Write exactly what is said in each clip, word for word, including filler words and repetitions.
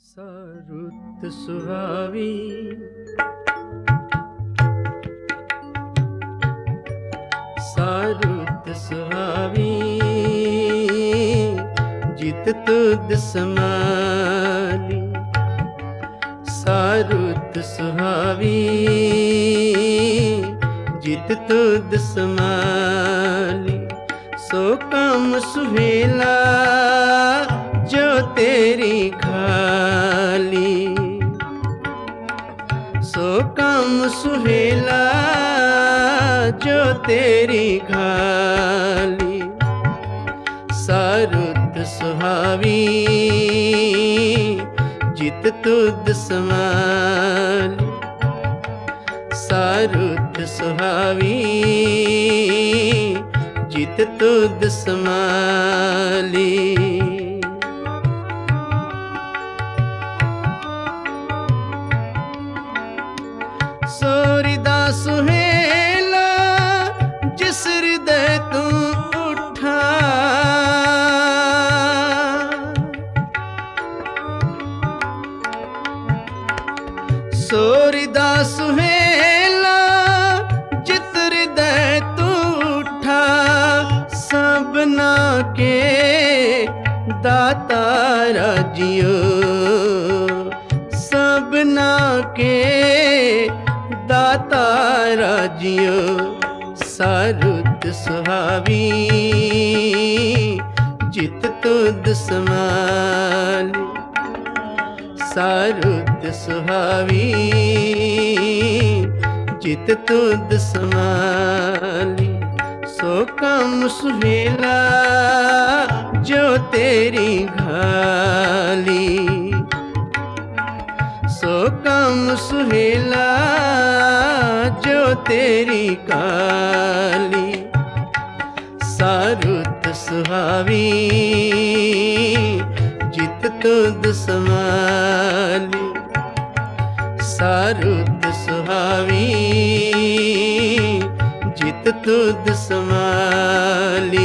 रुत सुहावी सारुत सुहावी जित तुद समाली सारुत सुहावी जित तुद समाली सो काम सुहेला जो तेरी खाली सो काम सुहेला जो तेरी खाली सारुत सुहावी जित तुद समाली सारुत सुहावी जित तुद समाली सोरिदा सुहेला जिस हृदय तू उठा सोरिदा सुहेला जित हृदय तू उठा सबना के दाता राजियो सबना के दाता राजियो सारुत सुहावी जित तुद समाली सारुत सुहावी जित तुद समाली सो काम सुहेला जो तेरी घाली सो काम सुहेला जो तेरी काली सारुत सुहावी जित तुद समाली सारुत सुहावी जित तुद समाली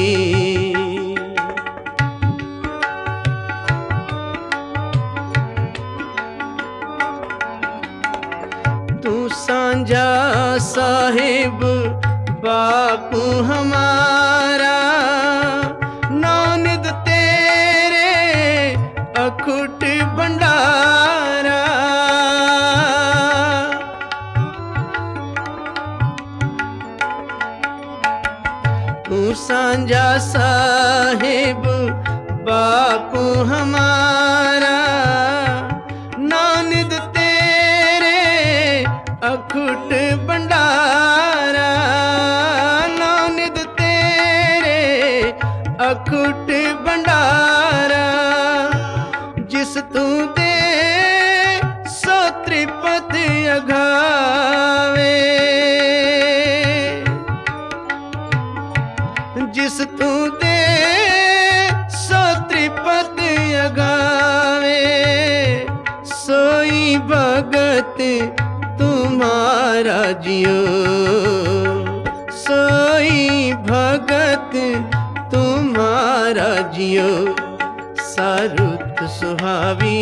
सांझा साहिब बापू हमारा नौनिद तेरे अखुट भंडारा तू सांझा साहिब बापू हमारा नौनिद अखुट भंडारा नौनिद तेरे अखुट भंडारा जिस तू दे सो त्रिपत अघावे जिस तू दे सो त्रिपत अघावे सोई भगत तुम्हारा जियो सोई भगत तुम्हारा जियो सारुत सुहावी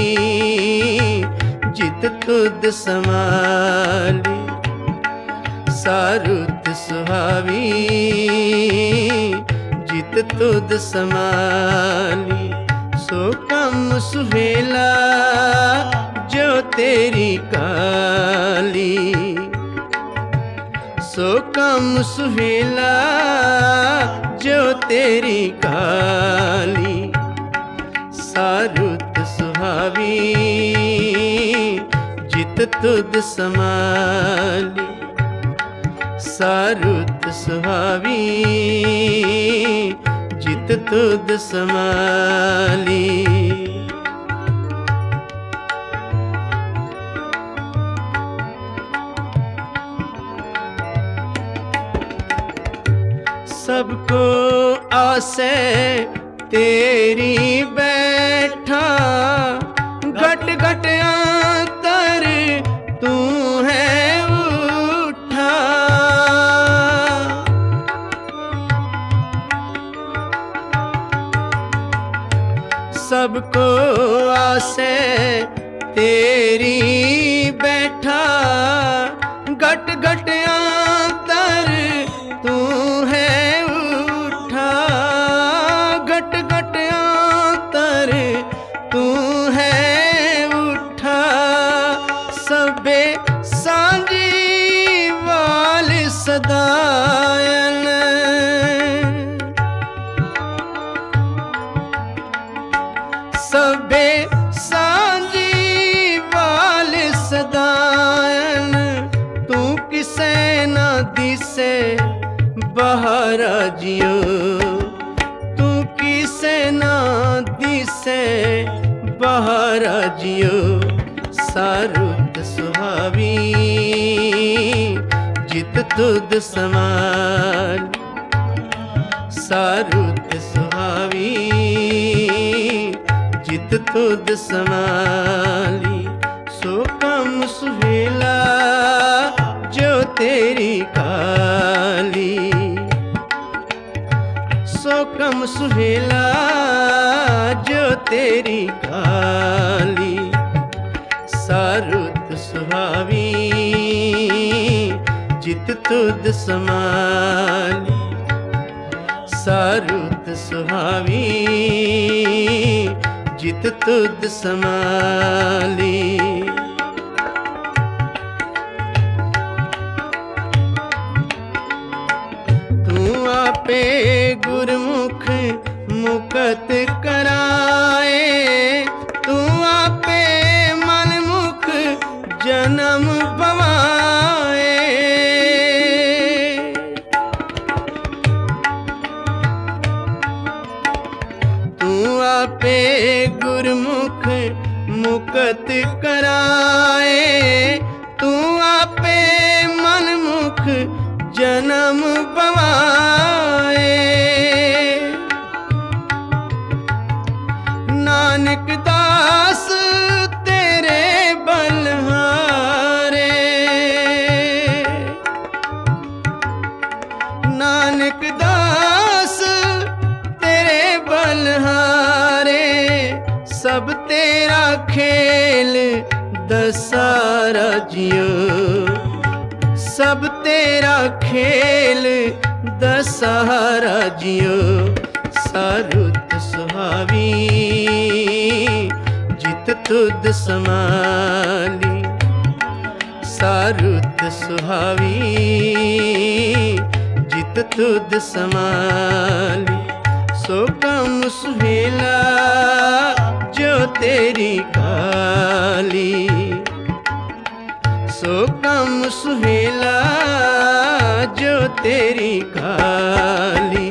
जित तुद समाली सारुत सुहावी जित तुद समाली सो कम सुहेला जो तेरी काली सो कम सुहेला जो तेरी काली सारुत सुहावी जित तुद समाली सारुत सुहावी जित तुद समाली सबको आसे तेरी बैठा घट घट अंतर तू है उठा सबको आसे तेरी बैठा, घट घट अंतर तू है उठा, घट घट अंतर तू है उठा। सबे सांझी वाल सदायन, सबे सांझी वाल सदायन, तू किसे ना दिसे बाहर जियो, तू किसे ना दिसे बाहर जियो। सारुत सुहावी जित तुद समाल, सारुत सुहावी जित तुद समाली। सो कम सुहेला जो तेरी काली, सो कम सुहेला जो तेरी काली। सारुत सुहावी जित तुद समाली, सारुत सुहावी जित तुद समाली। तू आपे गुरमुख मुकत कराए, तू आपे मन मुख जन्म बवाए। तू आपे गुरमुख मुकत कराए, तू आपे मन मुख जन्म बवाए। नानक दास तेरे बलहारे, नानक दास तेरे बलहारे। सब तेरा खेल दसारा जियो, सब तेरा खेल दशहरा जियो। सारुत सुहावी जित तुद समाली, सारुत सुहावी जित तुद समाली। सो कम सुहेला जो तेरी काली, सो कम सुहेला जो तेरी काली।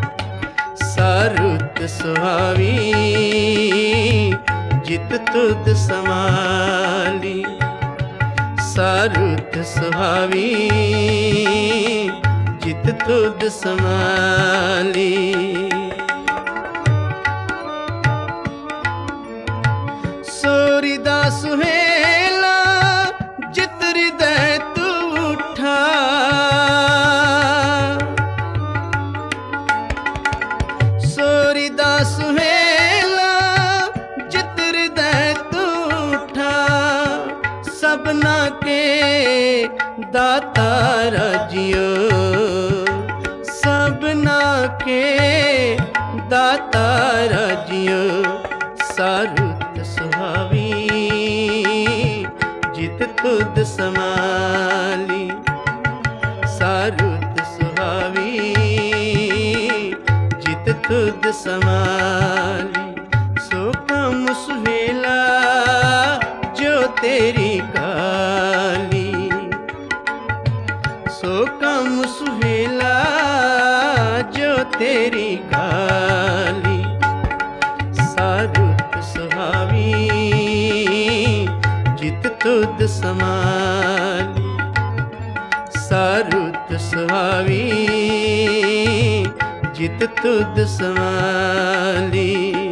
सारुत सुहावी जित तुद समाली, सारुत सुहावी जित तुद समाली। सोरिदा सुहेला जित हृदय तू उठा, सोरिदा सुहेला जित हृदय तू उठा। सबना के दाता जियो, सबना के दाता जियो। सारुत सुहावी जित तुद समाली, सारुत सुहावी जित तुद समाली। सो कम सुहेला जो तेरी काली, सो कम सुहेला जो तेरी काली। सारुत सुहावी जित तुद समाली, सारुत सुहावी जित तुद समाली।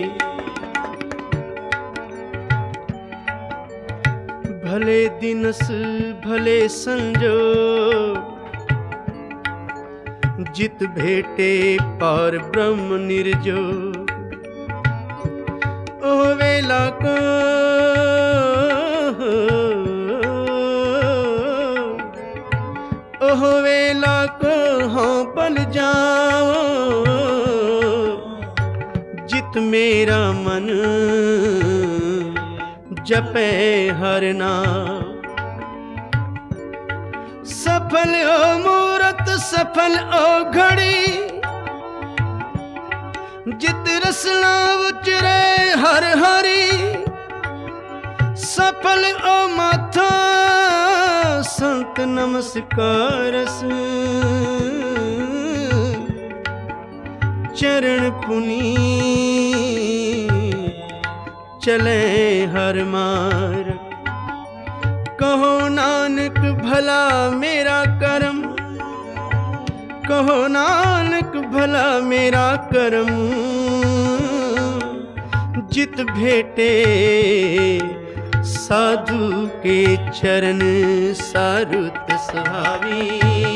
भले दिनस भले संजोग, जित भेटे पार ब्रह्म निर्जोग। ओवे वेला को ओह वेला को हाँ पल जाओ जित मेरा मन जपे हर नाम। सफल ओ मूरत सफल ओ घड़ी जित रसना उचरे हर हरी। सफल ओ माथा संत नमस्कारस चरण पुनी चले हर मार। कहो नानक भला मेरा कर्म कहो नानक भला मेरा कर्म जित भेटे साधु के चरण सारुत सुहावी।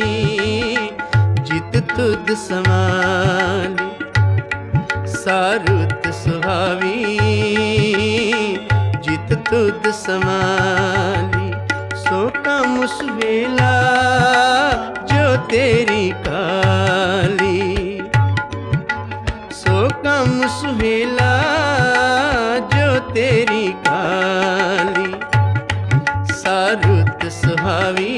जित तुद समाली सारुत सुहावी जित तुद समाली। सो कम उस वेला जो तेरी काली सो कम उस वेला जो तेरी काली। सारुत सुहावी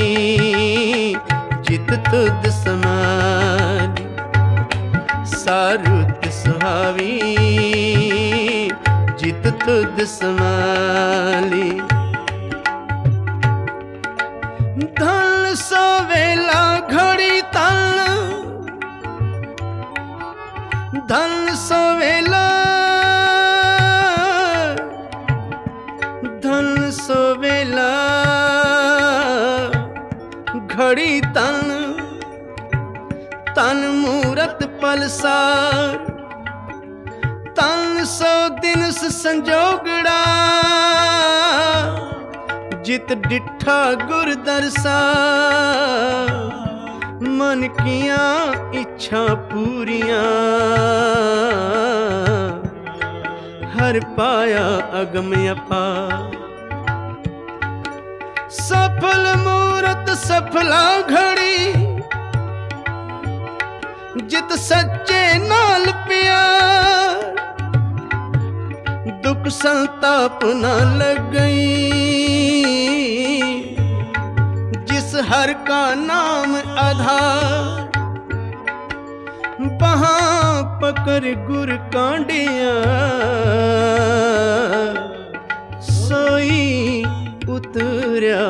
जित तुद समाली सारुत सुहावी जित तुद समाली। धन सो वेला घड़ी तन धन सो वेला धन सो वेला घड़ी तन तन मूरत पलसार। तन सो दिन संजोगड़ा जित डिठा गुर दरसा। मन किया इच्छा पूरियां हर पाया अगम अपार। सफल मूरत सफला घड़ी जित सच्चे नाल प्यार। दुख संताप न लग गई जिस हर का नाम आधार। बहां पकड़ गुर कांडिया सोई उतरा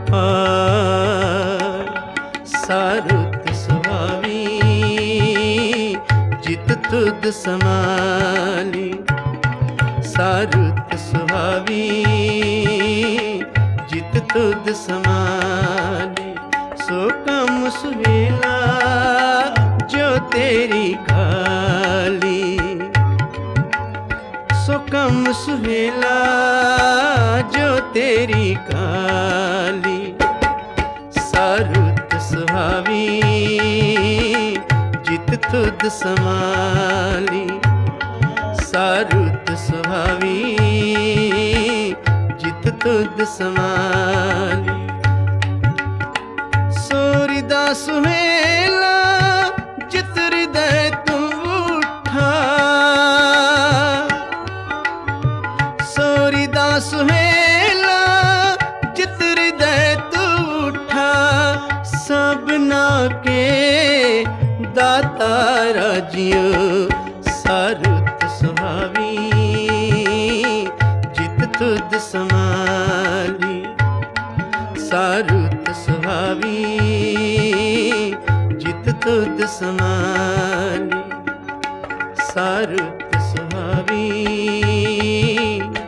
पार। सारुत सुहावी जित तुद समाली सारुत सुहावी जित तुद समाली। सो कम सुवेला जो तेरी काली सो कम सुवेला जो तेरी काली। सारुत सुहावी जित तुद समाली सारुत सुहावी जित तुद समाली। सोरिदा सुहेला जित हृदय तू उठा। सोरिदा सुहेला जित हृदय तू उठा। सबना के दाता राजियो सारुत सुहावी जित तुद समाली सारुत सुहावी जित तुद समाली सारुत सुहावी